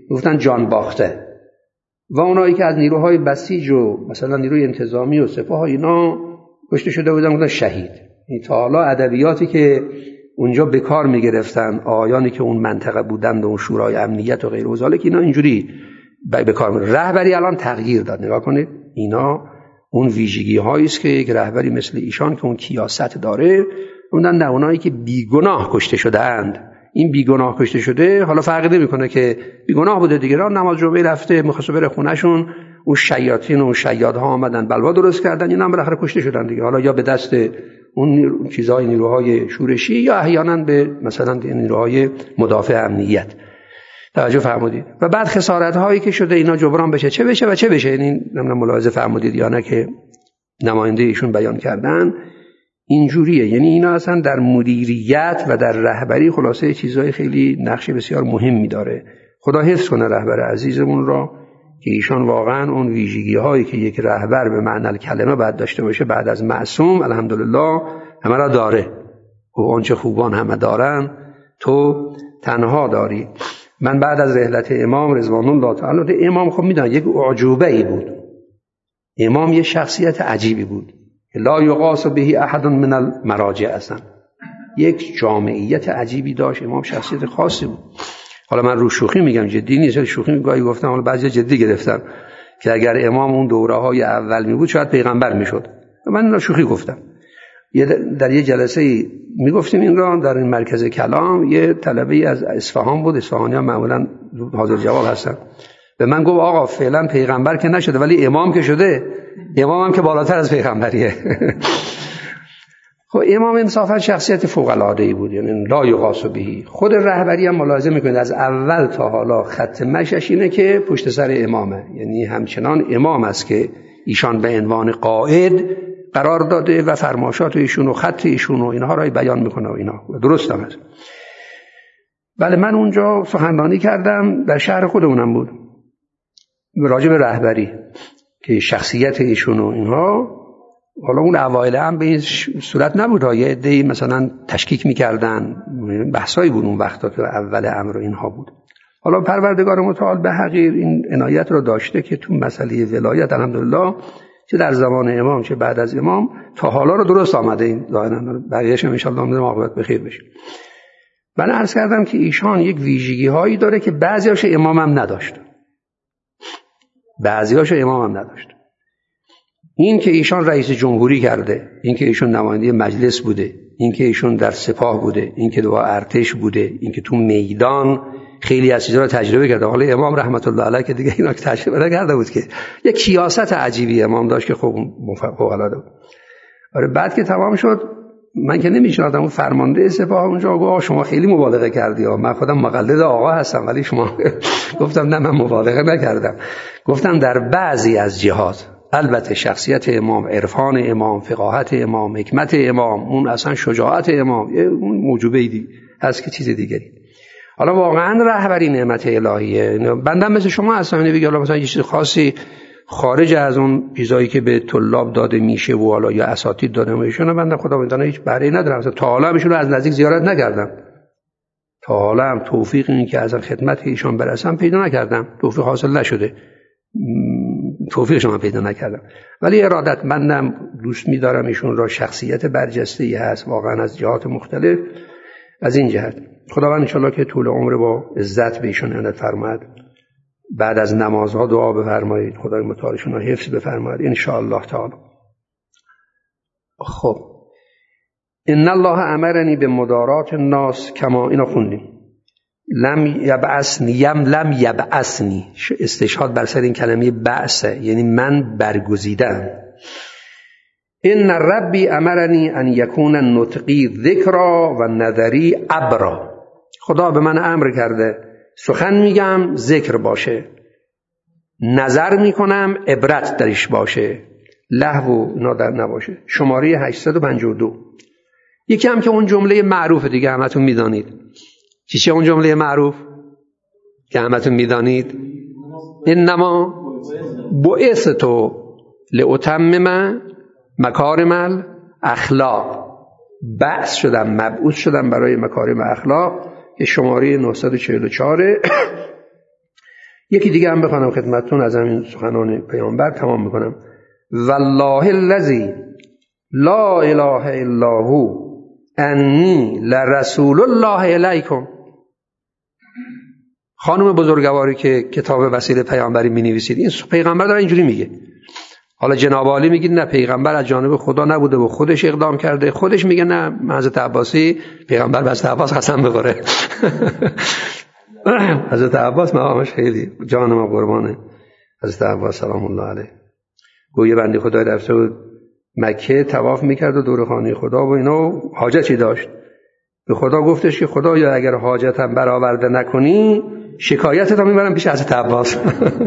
گفتن جان باخته، و اونایی که از نیروهای بسیج و مثلا نیروی انتظامی و سپاه اینا کشته شده بودن گفتن شهید. این تا حالا ادبیاتی که اونجا به کار میگرفتن آیانی که اون منطقه بودند و اون شورای امنیت و غیر و ذالک، اینا اینجوری به کار میره. رهبری الان تغییر داد. نگاه کنید اینا اون ویژگی هایی است که یک رهبری مثل ایشان که اون کیاست داره، اونن نه اونایی که بیگناه کشته شده اند. این بیگناه کشته شده حالا فرقی نمیکنه که بیگناه بوده دیگه، راه نماز جمعه رفته می‌خواسته بره خونه‌شون، اون شیاطین و شیادها آمدن بلوا درست کردن، اینا هم بالاخره کشته شدن دیگه، حالا یا به دست اون چیزای نیروهای شورشی یا احیانا به مثلا نیروهای مدافع امنیت. توجه فرمودید؟ و بعد خسارت هایی که شده اینا جبران بشه، چه بشه و چه بشه. این نمیدونم ملاحظه فرمودید یا نه که نماینده ایشون بیان کردن اینجوریه. یعنی اینا اصلا در مدیریت و در رهبری خلاصه چیزهای خیلی نقش بسیار مهمی داره. خدا حفظ کنه رهبر عزیزمون را که ایشان واقعا اون ویژگی هایی که یک رهبر به معنی کلمه باید داشته باشه بعد از معصوم الحمدلله همه را داره. و آنچه خوبان همه دارن تو تنها داری. من بعد از رحلت امام رضوان الله تعالی، امام خب میدونن یک اعجوبه ای بود، امام یه شخصیت عجیبی بود لا یقاس به احد من المراجع، اصلا یک جامعیت عجیبی داشت. امام شخصیت خاصی بود. حالا من رو شوخی میگم، جدی نیست، شوخی گاهی گفتم، حالا بعضی جدی گرفتم که اگر امام اون دوره های اول می بود شاید پیغمبر میشد. من رو شوخی گفتم. در یه جلسه میگفتیم این را در این مرکز کلام، یه طلبه‌ای از اصفهان بود، اصفهانی‌ها معمولا حاضر جواب هستن، به من گفت آقا فعلا پیغمبر که نشده ولی امام که شده، امام هم که بالاتر از پیغمبریه. خب امام انصافا شخصیت فوق العاده ای بود، یعنی لا یقاس به. خود رهبری هم ملاحظه میکنید از اول تا حالا خط مشیش اینه که پشت سر امامه، یعنی همچنان امام است که ایشان به عنوان قائد قرار داده و فرمایشات ایشون و خط ایشون و اینها را بیان میکنه و اینا درست هم هست. بله من اونجا سخنرانی کردم، در شهر خودمونم بود، راجع به رهبری که شخصیت ایشون و اینها. حالا اون اوایل هم به این صورت نبود، یه عده‌ای مثلا تشکیک میکردن، بحثایی بود اون وقتا که اول امر اینها بود. حالا پروردگار متعال به حقیر این عنایت رو داشته که تو مسئله ولایت الحمدلله چه در زمان امام چه بعد از امام تا حالا رو درست آمده. این ظاهرا بقیه‌اش ان شاء الله امیدوارم عاقبت بخیر بشه. من عرض کردم که ایشان یک ویژگی هایی داره که بعضیاش امام هم نداشت، بعضیاش امام هم نداشت. این که ایشان رئیس جمهوری کرده، این که ایشون نماینده مجلس بوده، این که ایشون در سپاه بوده، این که دو ارتش بوده، این که تو میدان خیلی از چیزا رو تجربه کرده. حالا امام رحمت الله علیه که دیگه اینا که تجربه نکرده بود که یک سیاست عجیبی امام داشت که خب فوق العاده بود. آره بعد که تمام شد من که نمی‌شناختم، اون فرمانده سپاه اونجا گفت شما خیلی مبالغه کردی ها، من خودم مقلد آقا هستم ولی شما. گفتم نه من مبالغه نکردم، گفتم در بعضی از جهات البته شخصیت امام، عرفان امام، فقاهت امام، حکمت امام، اون اصلا شجاعت امام اون موجوبه ایدی هست که چیز دیگری. حالا واقعا رهبری نعمت الهیه. بنده مثل شما اصلا نمیگه حالا مثلا یه چیز خاصی خارج از اون چیزایی که به طلاب داده میشه و حالا یا اساتید داده میشونه بنده خداوندانه هیچ بهره ندارم. تا حالا ایشون رو از نزدیک زیارت نکردم، تا حالا هم توفیق این که از خدمت ایشون برسم پیدا نکردم، توفیق حاصل نشده، توفیق شما پیدا نکردم. ولی ارادتمندم، دوست می‌دارم ایشون را، شخصیت برجسته‌ای هست واقعا از جهات مختلف. از این جهت خداوند ان شاءالله که طول عمر با عزت به ایشون عنایت فرماید، بعد از نمازها دعا بفرمایید خدای متعالشون رو حفظ بفرماید ان شاء الله تعالی. خب ان الله امرنی به مدارات الناس کما اینا خوندیم. لم یبعثنی یم لم یبعثنی، استشهاد بر سر این کلمه بعثه، یعنی من برگزیدم. ان ربی امرنی ان یکون نطقی ذکرا و نظری عبرا، خدا به من امر کرده سخن میگم ذکر باشه، نظر میکنم عبرت درش باشه، لهو نادر نباشه. شماره هشتصد و پنجاه و دو. یکی هم که اون جمله معروف دیگه همتون میدانید، چی چه اون جمله معروف که همتون میدانید؟ انما بعثت لاتمم مکارم الاخلاق، بعث شدم، مبعوث شدم برای مکارم اخلاق که شماره نهصد و چهل و چهار. یکی دیگه هم بخوانم خدمتتون از همین سخنان پیامبر تمام میکنم. والله الذی لا اله الا هو انی لرسول الله الیکم. خانم بزرگواری که کتاب وسیله پیامبری می‌نویسید، این پیغمبر داره اینجوری میگه. حالا جناب عالی میگید نه پیغمبر از جانب خدا نبوده و خودش اقدام کرده، خودش میگه نه حضرت عباسی پیغمبر به حضرت عباس قسم بخوره. حضرت عباس مقامش خیلی، جان ما قربانه حضرت عباس سلام الله علیه. گویه بنده خدای رفته بود مکه طواف میکرد و دور خانه خدا و اینا، حاجتی داشت. به خدا گفتش که خدایا اگر حاجتم برآورده نکنی شکایتت هم میبرم پیش حضرت عباس.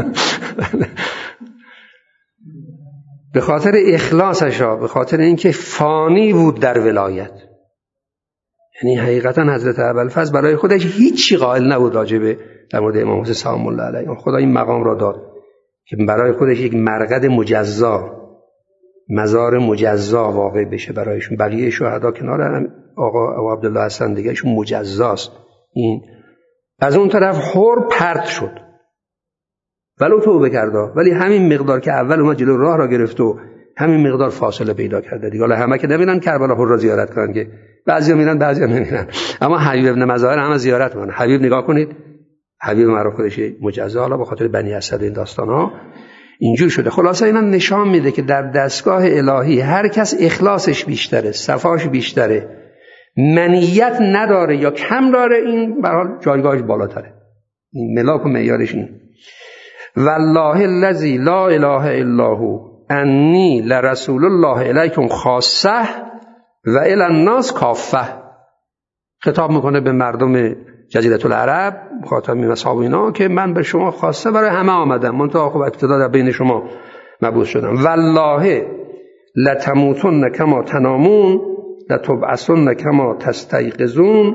به خاطر اخلاصش ها، به خاطر اینکه فانی بود در ولایت، یعنی حقیقتا حضرت ابوالفضل برای خودش هیچی قائل نبود راجبه در مورد امام حسین سلام الله علیه. خدا این مقام را داد که برای خودش یک مرقد مجزا، مزار مجزا واقع بشه برایشون. بقیه شهدا کنار آقا ابو عبدالله حسن دیگه ایشون مجزاست. این از اون طرف حر پرت شد ولو توبه کرده، ولی همین مقدار که اول اومد جلو راه را گرفت و همین مقدار فاصله پیدا کرده دیگه. حالا همه که نمیرن کربلا حر را زیارت کنن، که بعضیا میرن بعضیا نمیرن، اما حبیب ابن مظاهر همه زیارت میکنن. حبیب نگاه کنید، حبیب معروف خودش مجزا، حالا به خاطر بنی اسد این داستانا اینجور شده. خلاصه اینا نشان میده که در دستگاه الهی هر کس اخلاصش بیشتره، صفاش بیشتره، منیت نداره یا کم داره، این به هر حال جایگاهش بالاتره. این ملاک و معیارش این. والله الذی لا اله الا هو انی لرسول الله الیکم خاصه و الی الناس کافه. خطاب میکنه به مردم جزیره العرب، مخاطب می اصحاب اینا، که من به شما خاصه برای همه آمدم، منتها خب ابتدا در بین شما مبعوث شدم. والله لتموتن کما تنامون لتبعثن کما تستيقظون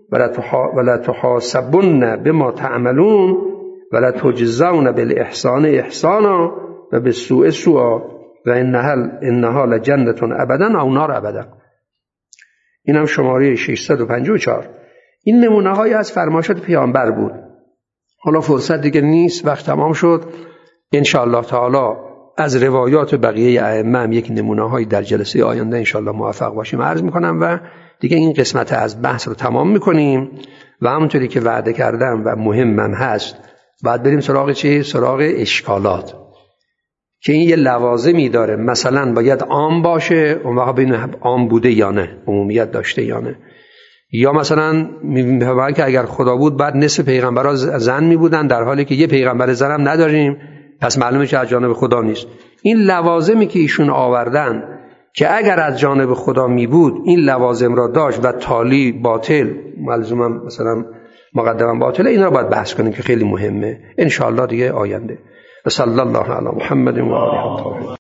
ولتحاسبن بما تعملون ولتجزون بالاحسان احسانا و بالسوء سوءا و انها انها لجنة ابدا او نار ابدا. اینم شماره ششصد و پنجاه و چهار. این نمونه های از فرمایشات پیامبر بود. حالا فرصت دیگه نیست، وقت تمام شد. ان شاء الله تعالی از روایات بقیه ائمه هم یک نمونه های در جلسه آینده ان شاء الله موفق باشیم عرض میکنم و دیگه این قسمت از بحث رو تمام میکنیم و همونطوری که وعده کردم و مهمم هست بعد بریم سراغ چی؟ سراغ اشکالات که این یه لوازمی داره. مثلا باید عام باشه، اون وقت ببینیم عام بوده یا نه، عمومیت داشته یا نه. یا مثلا میگه که اگر خدا بود بعد نصف پیغمبرها زن میبودن، در حالی که یه پیغمبر زن هم نداریم، پس معلومه که از جانب خدا نیست. این لوازمی که ایشون آوردن که اگر از جانب خدا می بود این لوازم را داشت و تالی باطل ملزوما مثلا مقدما باطله، این را باید بحث کنیم که خیلی مهمه ان شاء الله دیگه آینده. و صلی الله علی محمد و آله الطاهرین.